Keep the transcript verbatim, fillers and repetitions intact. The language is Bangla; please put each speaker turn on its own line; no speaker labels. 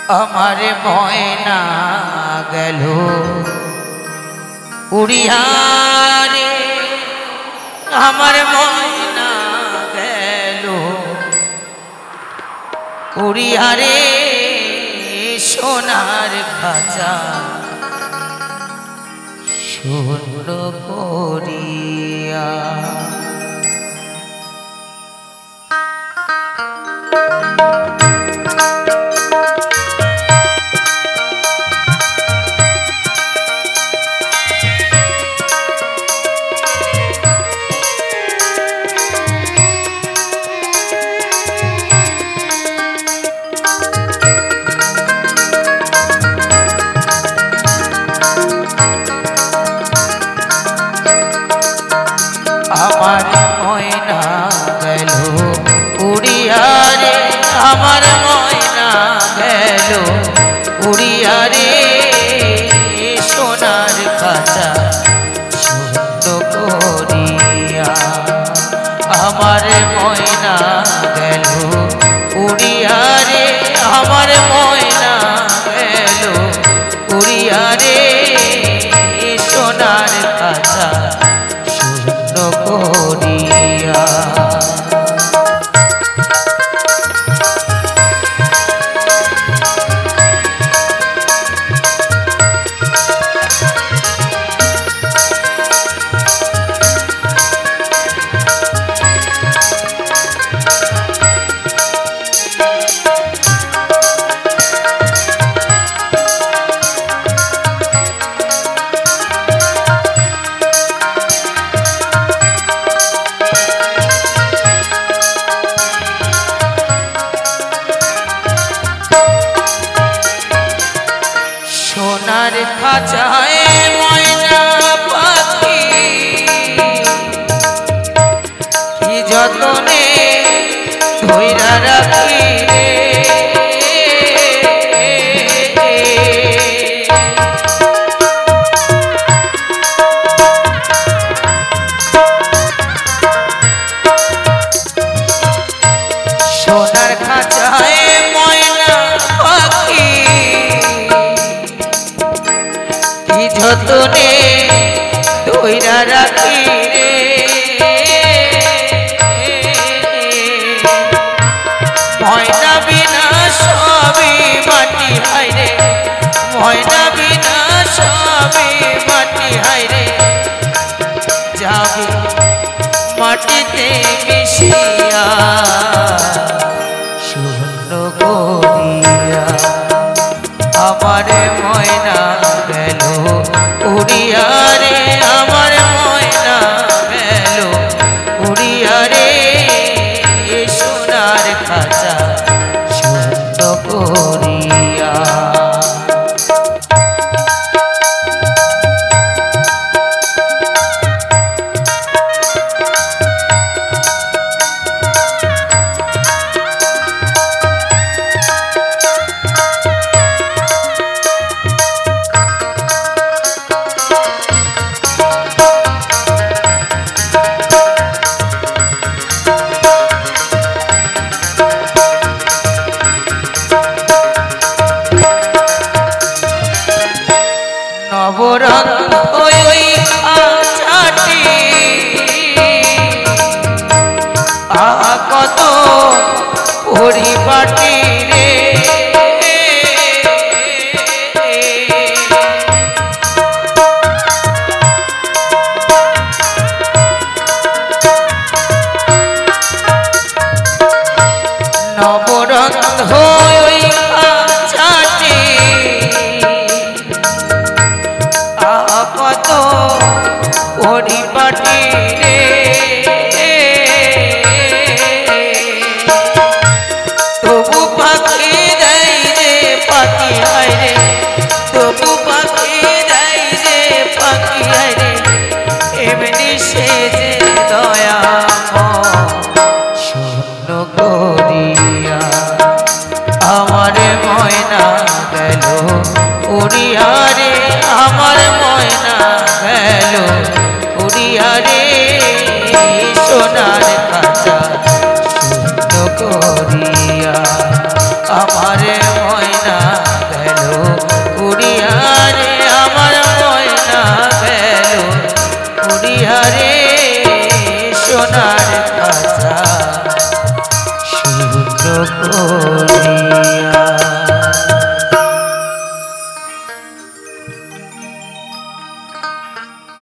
আমার ময়না গেল উড়িয়া রে, আমার ময়না গেল উড়িয়া রে, সোনার খাঁচা শূন্য করিয়া। আমার ময়না গেল উড়িয়া রে, আমার ময়না গেল উড়িয়া রে, সোনার খাঁচা শূন্য করিয়া। আমার ময়না গেল উড়িয়া রে, আমার ময়না গেল উড়িয়া রে, সোনার খাঁচা করিয়া। সোনার খাঁচায় ময়না পাখি কি যতনে ধইরা রাখি রে, সোনার খাঁচায় ময়না পাখি যতনে ধইরা রাখি রে, ময়না বিনা সবই মাটি হাইরে, ময়না বিনা সবই মাটি হাইরে, যাবে মাটিতে মিশিয়া শূন্য করিয়া। আমার ময়না গেল উড়িয়া রে, আমার ময়না গেল উড়িয়া রে, সোনার খাঁচা শূন্য করিয়া। নবরত্ন ওই খাঁচাটি আ কত পরিপাটি রে, নবরত্ন ওই খাঁচাটি কত পরিপাটি রে, তবু পাখি দেয় যে পাখি হায়রে, তবু পাখি দেয় যে পাখি হায়রে, এমনি সে যে দয়া শূন্য করিয়া। আমার ময়না গেল উড়িয়া রে, আমার ময়না গেল উড়িয়া রে, সোনার খাঁচা শূন্য করিয়া। আমার ময়না সোনার